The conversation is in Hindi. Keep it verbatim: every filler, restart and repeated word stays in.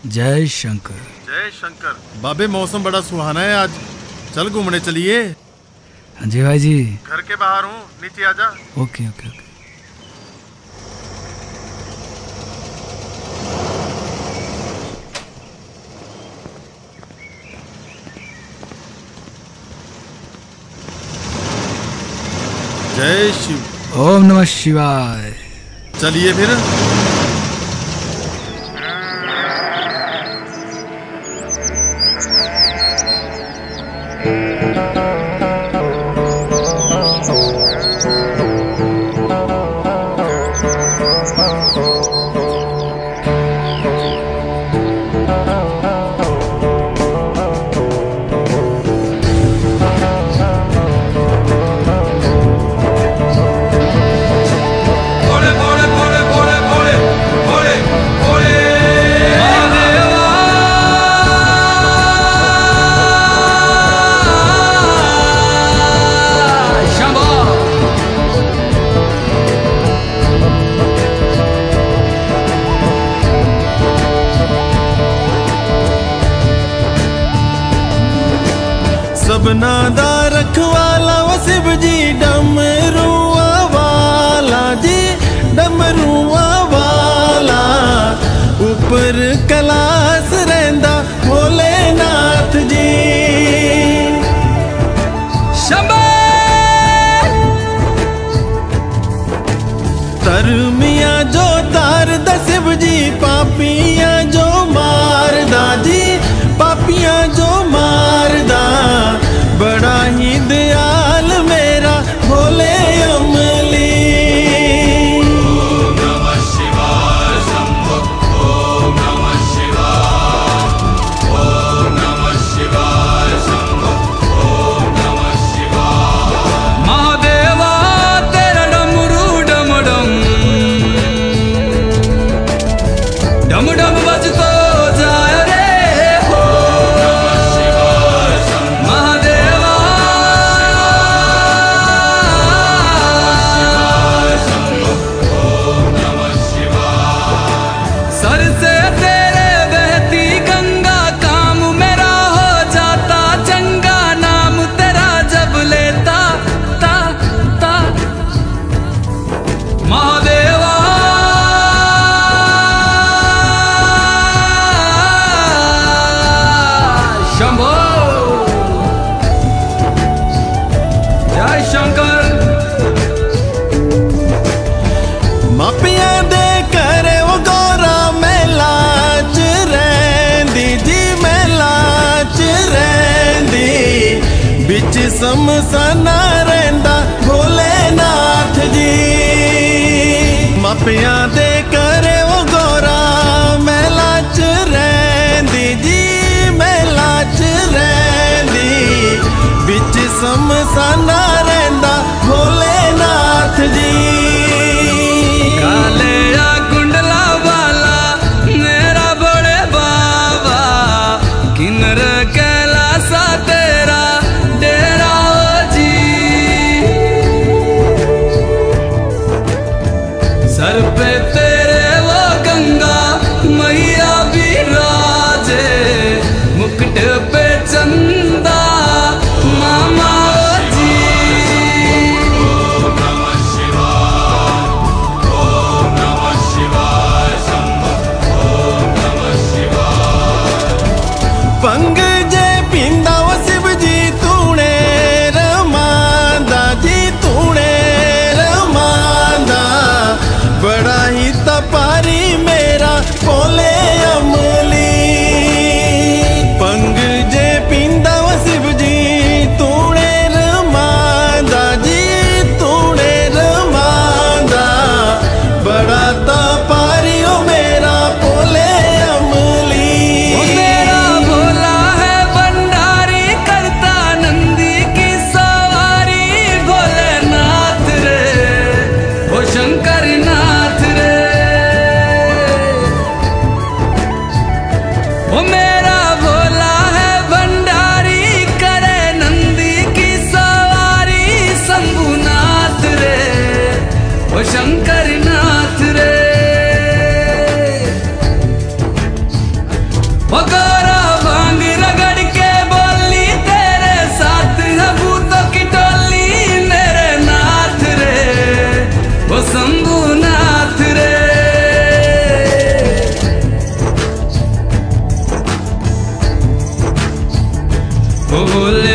जय शंकर। जय शंकर। बाबे मौसम बड़ा सुहाना है आज, चल घूमने चलिए। हाँ जी भाई जी। घर के बाहर हूँ, नीचे आजा। Okay okay okay. जय शिव। ओम नमः शिवाय। चलिए फिर। सबना दा रखवाला व शिव जी डमरुआ वाला जी, डमरुआ वाला ऊपर कैलाश रहिंदा भोलेनाथ जी। शंभो। तरमिया जो तार दा शिव जी, पापियां जो मारदा जी, पापियां जो मारदा। बड़ा ही दयाल मेरा भोले अमली। ओम नमः शिवाय शंभो। ओम नमः शिवाय। ओम नमः शिवाय शंभो। ओम नमः शिवाय। महादेवा तेरा डमरू डम डम डम डम बजतो जाए रे। मापियां दे करे वो गौरा मेला च रहिंदी जी, मेला च रहिंदी। बिच समसाना रहिंदा भोलेनाथ जी। मापियां दे करे वो गौरा मेला च रहिंदी जी, मेला च रहिंदी। बिच समसाना रहिंदा भोलेनाथ जी। कालेया कुंडला वाला मेरा बड़े बाबा, किन्नर कैलासा तेरा डेरा जी। सर पे तेरे वो गंगा मैया विराजे, मुकुट पे चंदा मामा जी। ओम नमः शिवाय। ओम नमः शिवाय शंभो। ओम नमः शिवाय। पंग जे पींदा वो शिव जी, तूने रमांदा जी, तूने रमांदा। बड़ा ही तपारी मेरा भोले अमली। पंग जे पींदा वो शिव जी, तूने रमांदा जी, तूने रमांदा। बड़ा तपारी ओ मेरा भोले अमली। ओ मेरा भोला भोले